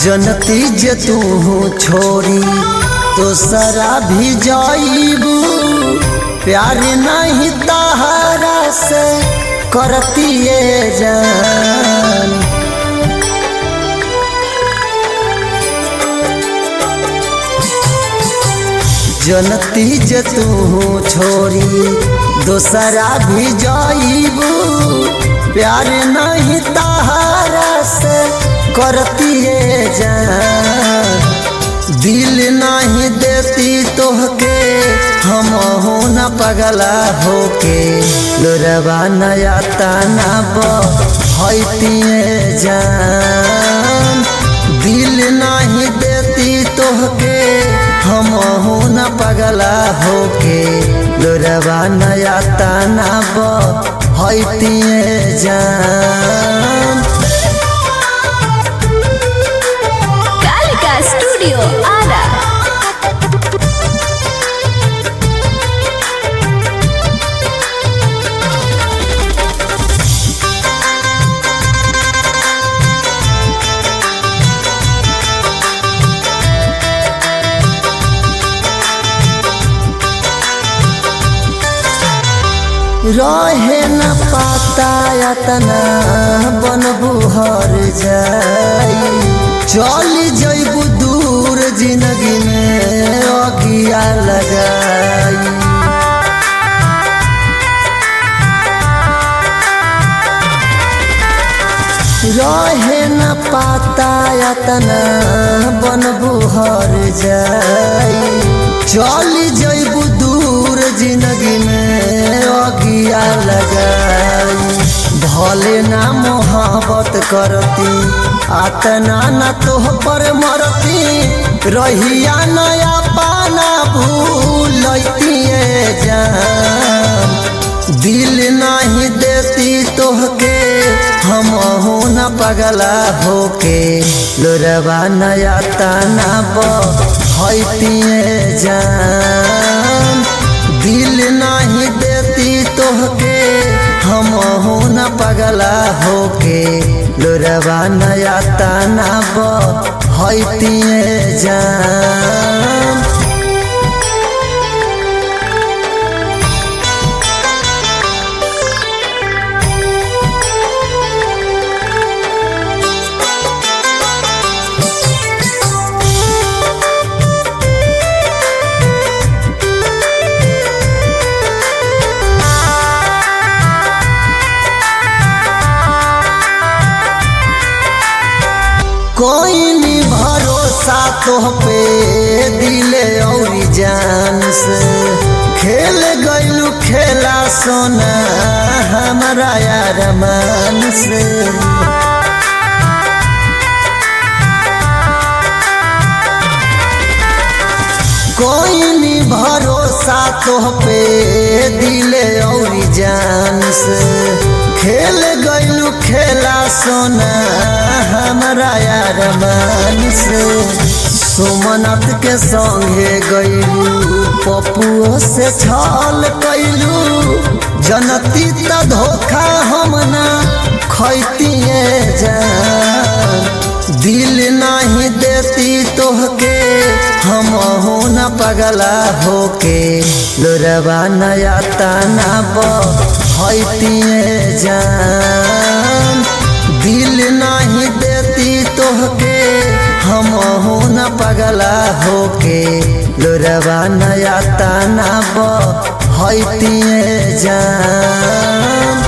जनती जे तू छोरी तो सरा भी जाइबू, प्यार नहीं तहरा से करती ये जान। जनती जे तू छोरी दोसरा भी जाइबू, प्यार नहीं तहरा से करती ये जान। दिल नहीं देती तोहके हम हो न पगला होके, लोरवा नया ताना बहती जान। दिल नहीं देती तोहके हम हो न पगला होके, लोरवा नया ताना बहती जान। कालिका स्टूडियो आरा। रहे न पाता यातना बनबू हर जाई, चल जइबू दूर जिंदगी में अगिया लगाई। रहे न पाता यातना बनबू हर जाई, चल जइबू दूर जिंदगी में अगिया लगाई। भले ना मोहब्बत करती आतना न तोह पर मरती, रहिया नया पाना भूलती जान। दिल नहीं देती तोहके हम हो न पगला होके, लोरवा नया ताना बहती जान। दिल नहीं देती तोहके हम हो न पगला होके, लोरवा नया ताना बहती जान। कोई नहीं भरोसा तोह पे दिले और जान से, खेल गइलू खेला सोना हमारा यार मान से। कोई नहीं भरोसा तोह पे दिले और जान से, खेल गइलू खेला सोना हमारा यार मान से। सोमनाथ के संगे गइलू पपुओ से छल कैलू, जनती त धोखा हम ना खैती जान। दिल नहीं देती तोहके हम हो न पगला होके, लोरवा नया ताना बहती जान। दिल नहीं देती तोहके हम हो न पगला होके, लोरवा नया ताना बहती जान।